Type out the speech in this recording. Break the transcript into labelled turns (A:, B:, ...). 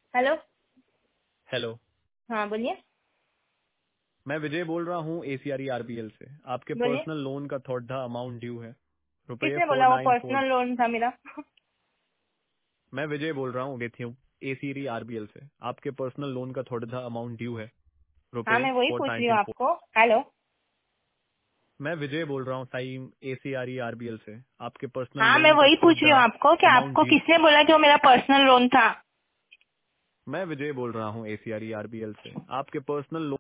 A: Hello.
B: Hello.
A: हाँ बोलिए।
B: मैं विजय बोल रहा हूँ एसीआरई आरबीएल से। आपके
A: बोलिए।
B: पर्सनल लोन का थोड़ा अमाउंट ड्यू है, रुपये
A: किसने बोला वो
B: 494।
A: पर्सनल लोन था मेरा?
B: मैं विजय बोल रहा हूँ गेथियू एसीआरई आरबीएल से। आपके पर्सनल लोन का थोड़ा अमाउंट ड्यू है,
A: हाँ
B: रुपये
A: मैं वही पूछ रही हूँ
B: 494।
A: आपको। हेलो।
B: मैं विजय बोल रहा हूँ साइम एसीआरई आरबीएल से। आपके पर्सनल
A: हाँ मैं
B: लोन का
A: वही पूछ रही हूँ
B: थोड़ा
A: आपको कि
B: अमाउंट
A: आपको
B: ड्यू।
A: किसने बोला कि वो मेरा पर्सनल लोन था?
B: मैं विजय बोल रहा हूँ एसीआरई आरबीएल से। आपके पर्सनल